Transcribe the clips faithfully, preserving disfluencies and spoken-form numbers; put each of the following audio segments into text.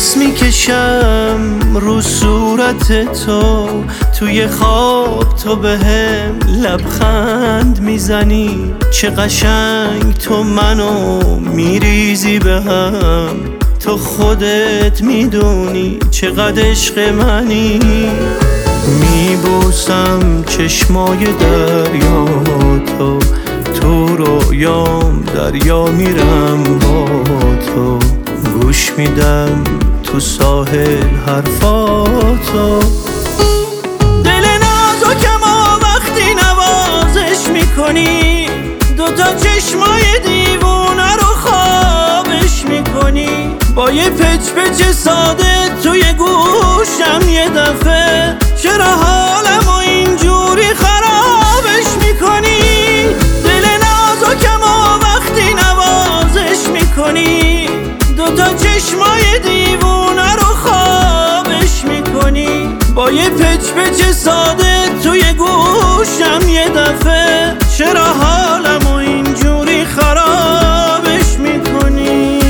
نفس میکشم رو صورت تو، توی خواب تو بهم لبخند میزنی، چه قشنگ تو منو میریزی به هم، تو خودت میدونی چقدر عشق منی. میبوسم چشمای دریا تو، تو رویام دریا میرم با تو، گوش میدم تو ساحل حرفاتو. دل نازکم و وقتی نوازش میکنی، دوتا چشمای دیوونه رو خوابش میکنی، با یه پچ پچ ساده توی گوشم یه دفعه چرا حالمو اینجوری خرابش میکنی. دل نازکم و وقتی نوازش میکنی، دوتا چشمای دیوونه رو خوابش میکنی، با یه پچ پچ ساده توی گوشم یه دفعه چرا حالمو اینجوری خرابش میکنی.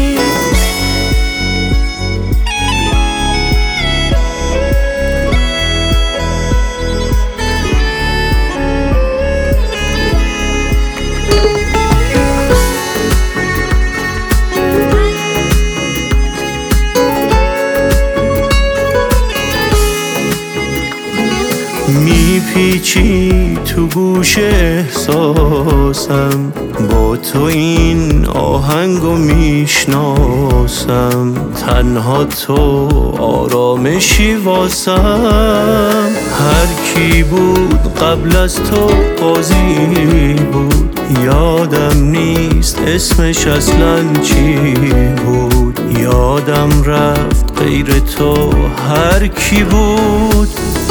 میپیچی تو گوش احساسم، با تو این آهنگو میشناسم، تنها تو آرامشی واسم. هر کی بود قبل از تو قاضی بود، یادم نیست اسمش اصلا چی بود، یادم رفت غیر تو هر کی بود.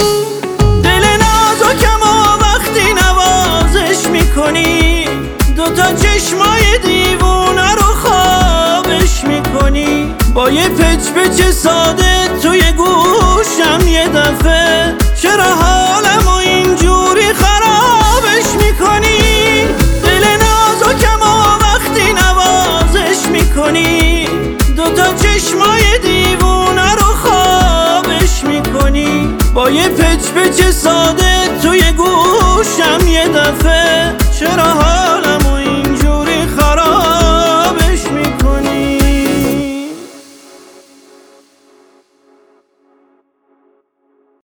دوتا چشمای دیوونه رو خوابش میکنی، با یه پچ پچ ساده توی گوشم یه دفعه چرا حالمو اینجوری خرابش میکنی. دل نازکم و وقتی نوازش میکنی، دوتا چشمای دیوونه رو خوابش میکنی، با یه پچ پچ ساده توی گوشم یه دفعه چرا